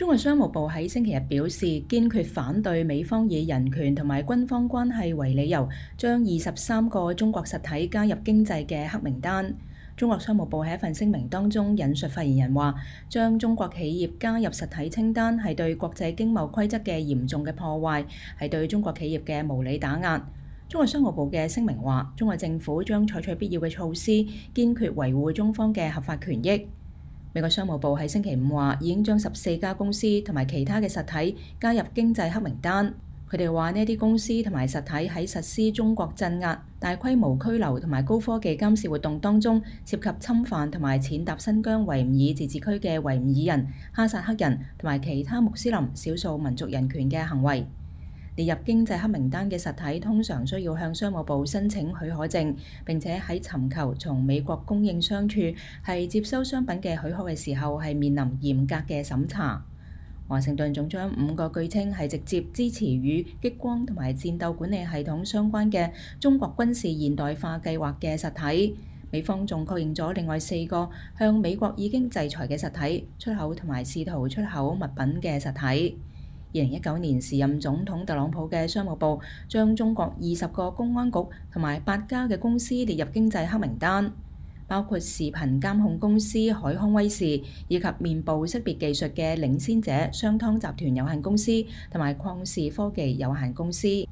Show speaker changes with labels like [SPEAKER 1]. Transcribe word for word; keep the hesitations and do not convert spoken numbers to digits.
[SPEAKER 1] 中國商務部喺星期日表示，堅決反對美方以人權同埋軍方關係為理由，將二十三個中國實體加入經濟嘅黑名單。中國商務部喺一份聲明當中引述發言人話，將中國企業加入實體清單係對國際經貿規則嘅嚴重嘅破壞，係對中國企業嘅無理打壓。中國商務部嘅聲明話，中國政府將採取必要嘅措施，堅決維護中方嘅合法權益。美國商務部喺星期五話，已經將十四家公司同埋其他嘅實體加入經濟黑名單。佢哋話呢啲公司同埋實體喺實施中國鎮壓、大規模拘留同埋高科技監視活動當中，涉及侵犯同埋踐踏新疆維吾爾自治區嘅維吾爾人、哈薩克人同埋其他穆斯林少數民族人權嘅行為。列入經濟黑名單嘅實體通常需要向商務部申請許可證，並且喺尋求從美國供應商處係接收商品嘅許可嘅時候係面臨嚴格嘅審查。華盛頓仲將五個據稱係直接支持與激光同埋戰鬥管理系統相關嘅中國軍事現代化計劃嘅實體。美方仲確認咗另外四個向美國已經制裁嘅實體出口同埋試圖出口物品嘅實體。二零一九年時任總統特朗普嘅商務部將中國二十個公安局同埋八家嘅公司列入經濟黑名單，包括視頻監控公司海康威視以及面部識別技術嘅領先者商湯集團有限公司同埋曠視科技有限公司。